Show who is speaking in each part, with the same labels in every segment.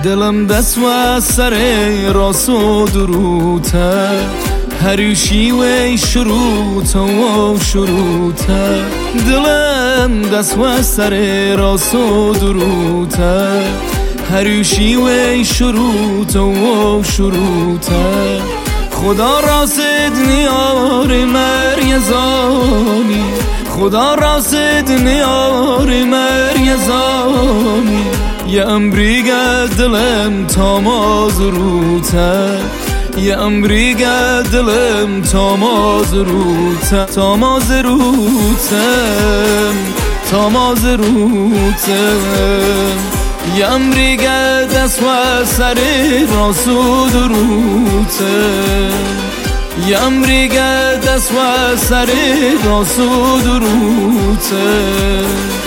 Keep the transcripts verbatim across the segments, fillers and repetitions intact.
Speaker 1: دلم دست و سر راست و دروته هریشی و شروطه و شروطه دلم دست و سر راست و دروته هریشی و شروطه و شروطه خدا راست نیار مریزانی خدا راست نیار مریزانی یه امریگه دلم تاماز روته یه امریگه دلم تاماز روته تاماز روتم تاماز روتم یه امریگه دست و سر راست و دروتم یه امریگه دست و سر راست و دروتم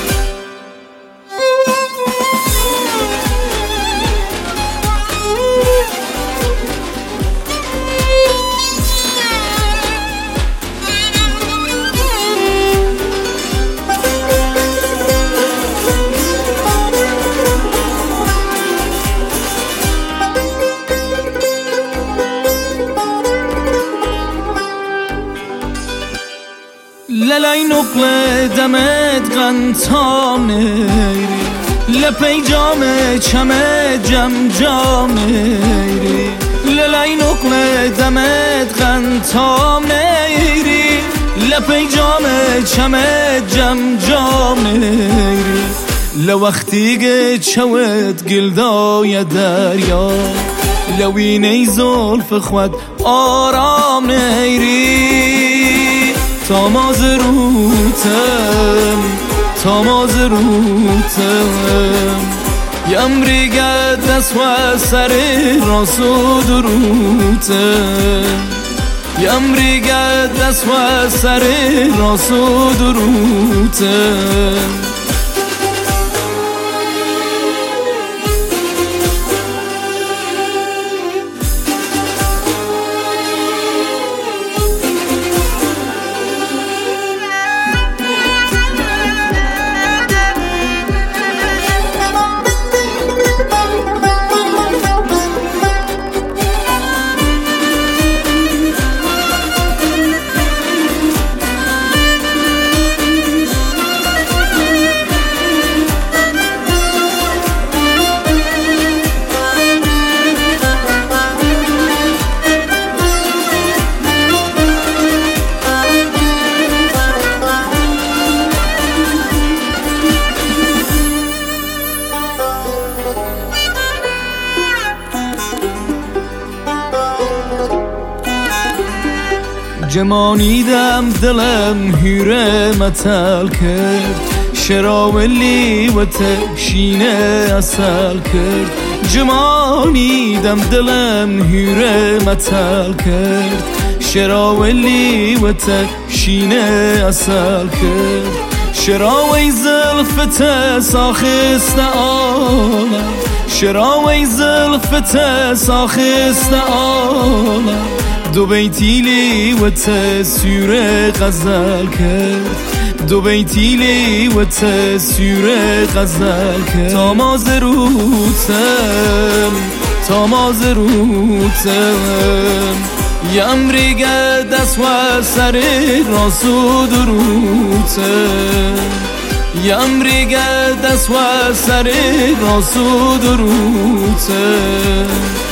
Speaker 1: للای نقل دمت غنتام نیری لپی جام چمه جم جام نیری للای نقل دمت غنتام نیری لپی جام چمه جم جام نیری لوقتی که چوت گلدای دریا لوینه زلف خود آرام نیری تاماز روتم تاماز روتم یه امریگه دست و سر راست و دروتم یه امریگه دست و سر راست و دروتم جمانیدم دلم هیره متل کرد شراولی و تشینه اصل کرد جمانیدم دلم هیره متل کرد شراولی و تشینه اصل کرد شراوی زلفت ساخست آلم شراوی زلفت ساخست آلم دو بیتیلی و تسیر غزل کرد دو بیتیلی و تسیر غزل کرد تاماز روتم تاماز روتم یه امریگه دست و سر راست و دروتم یه امریگه دست و سر راست و دروتم